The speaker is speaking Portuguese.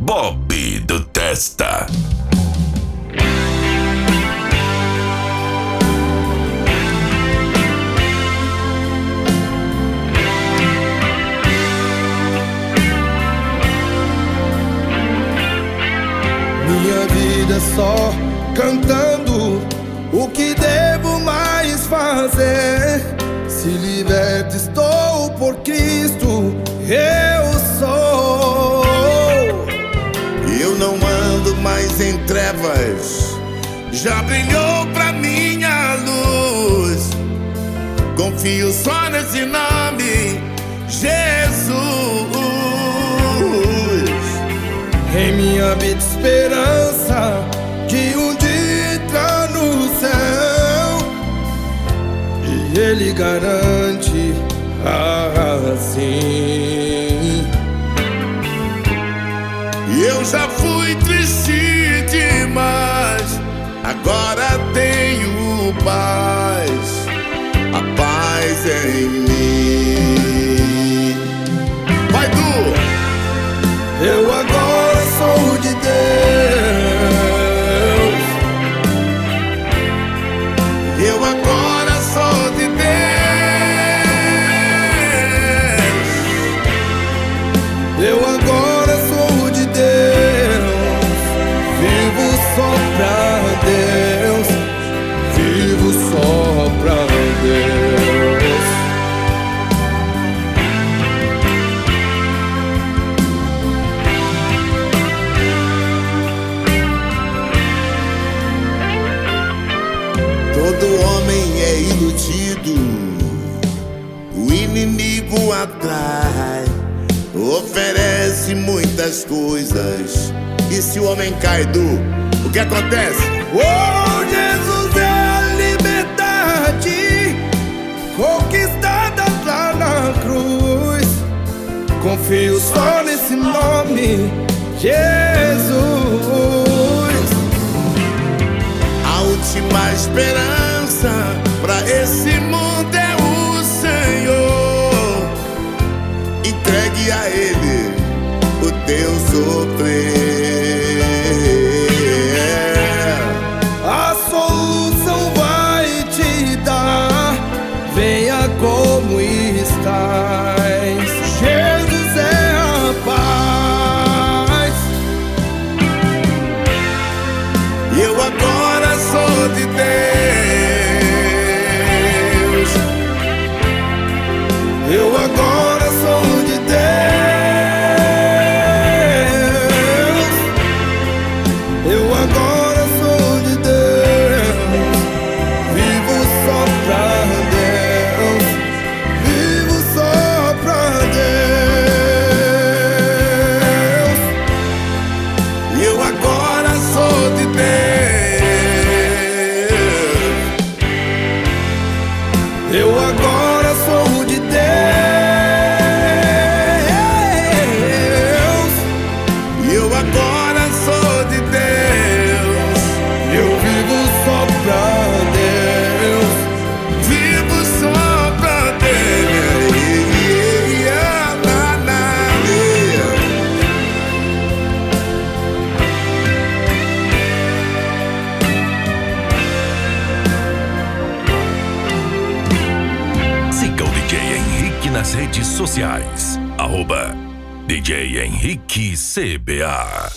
Bob do Testa. Minha vida é só cantando. O que devo mais fazer? Se liberto estou por Cristo, eu sou. Eu não ando mais em trevas, já brilhou pra mim a luz. Confio só nesse nome, Jesus. Em minha vida esperança de um dia entrar no céu, e Ele garante assim. Eu já fui triste demais, agora tenho paz, a paz é em mim. Vai tu! Eu agora sou de Deus. Eu agora sou de Deus. Eu agora sou de Deus. Vivo só pra Deus. Vivo só pra Deus. Todo homem é iludido, o inimigo atrai, oferece muitas coisas. E se o homem cai, o que acontece? Oh, Jesus é a liberdade conquistada lá na cruz. Confio só nesse nome, Jesus. A última esperança pra esse mundo é o Senhor. Entregue a Ele o teu sofrer. A solução vai te dar. Venha como estás. Jesus é a paz. Eu agora sou de Deus. Eu agora sou de Deus. Eu agora sou de Deus. Vivo só pra Deus. Vivo só pra Deus. Eu agora sou de Deus. Eu agora sou de Deus. Eu agora sou de Deus. Eu vivo só pra Deus. Vivo só pra Deus. Siga o DJ Henrique nas redes sociais. @DJ Henrique CBA.